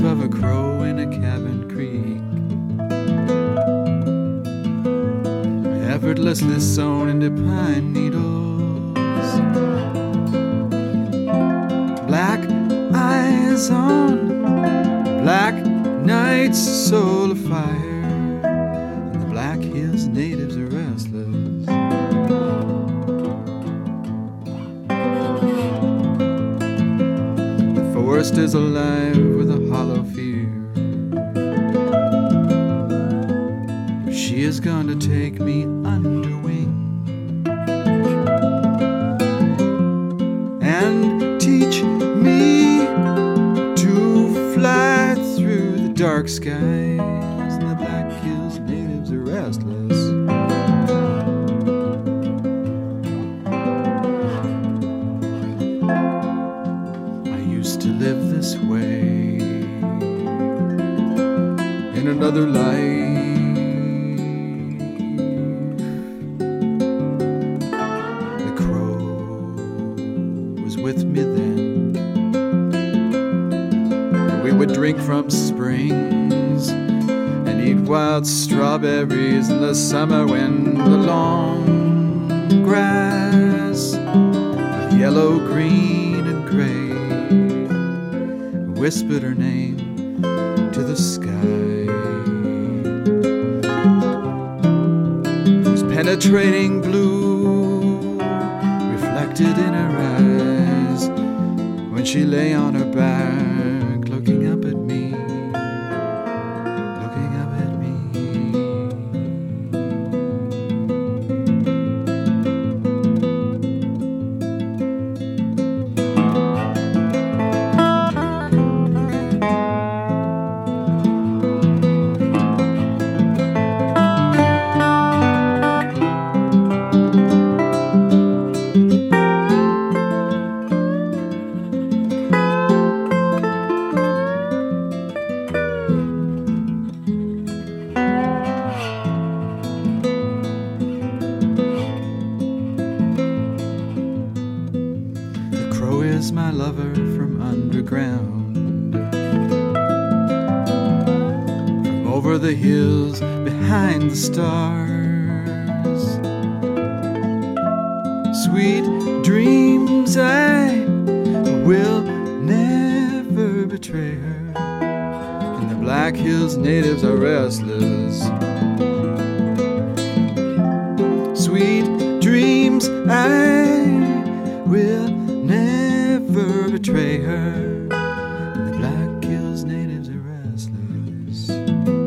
of a crow in a cabin creek, effortlessly sewn into pine needles, black eyes on black night's soul afire, and the Black Hills natives are restless. The forest is alive with a hollow fear. She is gonna take me under wing and teach me to fly through the dark skies, and the Black Hills natives are restless. I used to live this way in another life. The crow was with me then, and we would drink from springs and eat wild strawberries in the summer when the long grass of yellow, green, and gray whispered her name to the sky. Whose penetrating blue reflected in her eyes when she lay on her back, looking up at me, looking up at me. Is my lover from underground, from over the hills behind the stars. Sweet dreams, I will never betray her, and the Black Hills natives are restless. Sweet dreams, I will never betray her, and the Black Hills natives are restless.